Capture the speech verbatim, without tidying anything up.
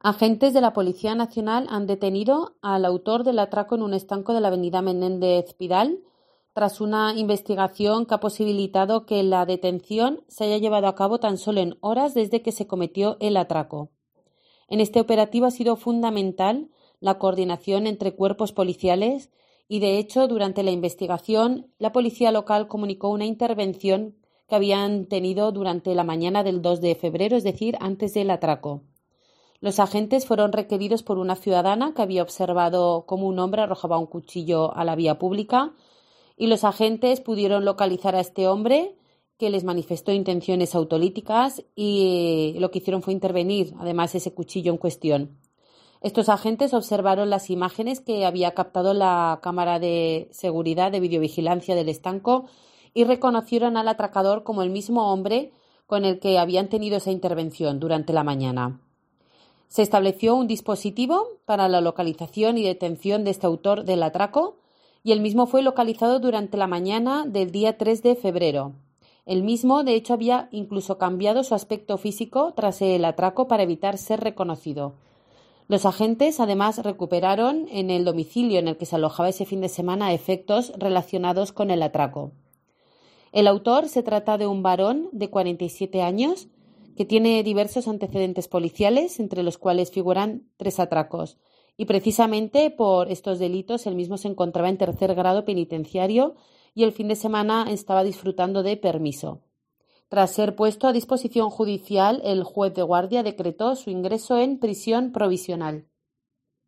Agentes de la Policía Nacional han detenido al autor del atraco en un estanco de la avenida Menéndez Pidal, tras una investigación que ha posibilitado que la detención se haya llevado a cabo tan solo en horas desde que se cometió el atraco. En este operativo ha sido fundamental la coordinación entre cuerpos policiales y, de hecho, durante la investigación, la policía local comunicó una intervención que habían tenido durante la mañana del dos de febrero, es decir, antes del atraco. Los agentes fueron requeridos por una ciudadana que había observado cómo un hombre arrojaba un cuchillo a la vía pública, y los agentes pudieron localizar a este hombre, que les manifestó intenciones autolíticas, y lo que hicieron fue intervenir, además, ese cuchillo en cuestión. Estos agentes observaron las imágenes que había captado la cámara de seguridad de videovigilancia del estanco y reconocieron al atracador como el mismo hombre con el que habían tenido esa intervención durante la mañana. Se estableció un dispositivo para la localización y detención de este autor del atraco, y el mismo fue localizado durante la mañana del día tres de febrero. El mismo, de hecho, había incluso cambiado su aspecto físico tras el atraco para evitar ser reconocido. Los agentes, además, recuperaron en el domicilio en el que se alojaba ese fin de semana efectos relacionados con el atraco. El autor se trata de un varón de cuarenta y siete años que tiene diversos antecedentes policiales, entre los cuales figuran tres atracos, y precisamente por estos delitos el mismo se encontraba en tercer grado penitenciario y el fin de semana estaba disfrutando de permiso. Tras ser puesto a disposición judicial, el juez de guardia decretó su ingreso en prisión provisional.